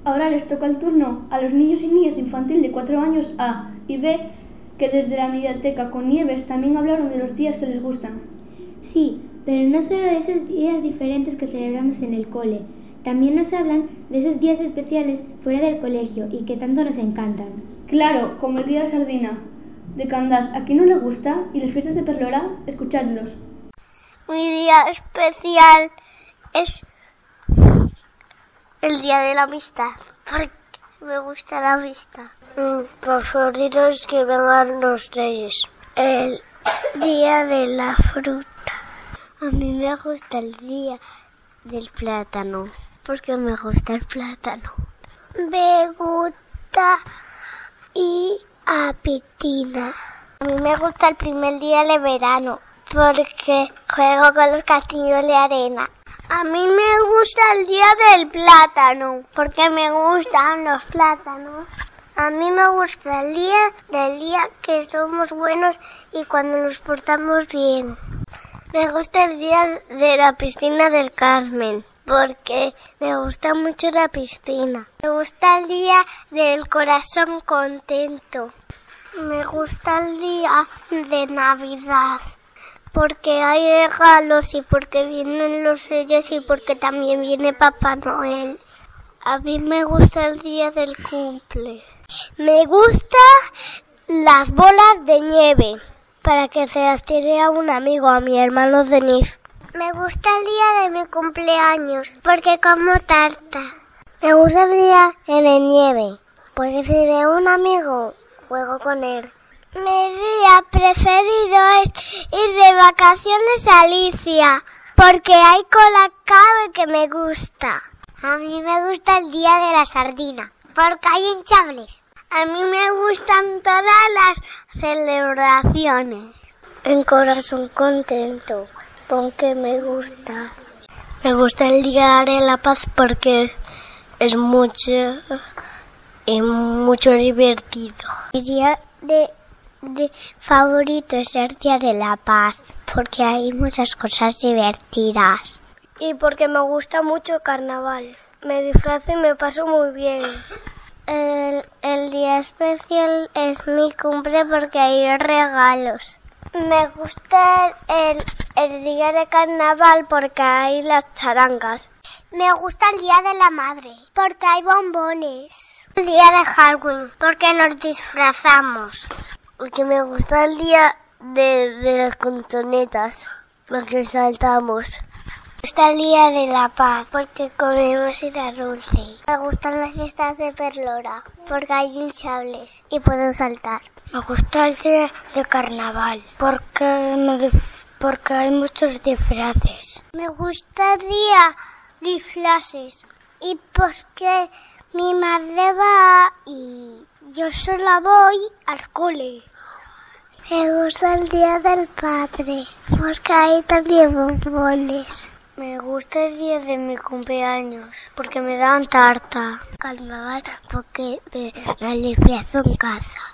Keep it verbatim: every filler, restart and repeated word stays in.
Ahora les toca el turno a los niños y niñas de infantil de cuatro años A y B, que desde la mediateca con Nieves también hablaron de los días que les gustan. Sí, pero no solo de esos días diferentes que celebramos en el cole. También nos hablan de esos días especiales fuera del colegio y que tanto nos encantan. Claro, como el día de la sardina, de Candás, ¿a quién no le gusta? Y las fiestas de Perlora, escuchadlos. Mi día especial es el día de la amistad, porque me gusta la amistad. Mis favoritos es que vengan los reyes. El día de la fruta. A mí me gusta el día del plátano, porque me gusta el plátano. Me gusta ir a piscina. A mí me gusta el primer día de verano, porque juego con los castillos de arena. A mí me gusta el día del plátano, porque me gustan los plátanos. A mí me gusta el día del día que somos buenos y cuando nos portamos bien. Me gusta el día de la piscina del Carmen, porque me gusta mucho la piscina. Me gusta el día del corazón contento. Me gusta el día de Navidad, porque hay regalos y porque vienen los reyes y porque también viene Papá Noel. A mí me gusta el día del cumple. Me gustan las bolas de nieve, para que se las tire a un amigo, a mi hermano Denis. Me gusta el día de mi cumpleaños, porque como tarta. Me gusta el día en la nieve, porque si veo un amigo, juego con él. Mi día preferido es ir de vacaciones a Alicia, porque hay colacao que me gusta. A mí me gusta el día de la sardina, porque hay hinchables. A mí me gustan todas las celebraciones. En corazón contento, porque me gusta. Me gusta el día de la paz porque es mucho y mucho divertido. Mi día de, de favorito es el día de la paz, porque hay muchas cosas divertidas. Y porque me gusta mucho el carnaval. Me disfrazo y me paso muy bien. El, el día especial es mi cumple porque hay regalos. Me gusta el, el día de carnaval porque hay las charangas. Me gusta el día de la madre porque hay bombones. El día de Halloween porque nos disfrazamos. Porque me gusta el día de, de las conchonetas porque saltamos. Me gusta el día de la paz porque comemos y da dulce. Me gustan las fiestas de Perlora porque hay hinchables y puedo saltar. Me gusta el día de carnaval porque, me dif- porque hay muchos disfraces. Me gusta el día de disfraces y porque mi madre va y yo sola voy al cole. Me gusta el día del padre porque hay también bombones. Me gusta el día de mi cumpleaños, porque me dan tarta. Carnaval, porque me, me disfrazo en casa.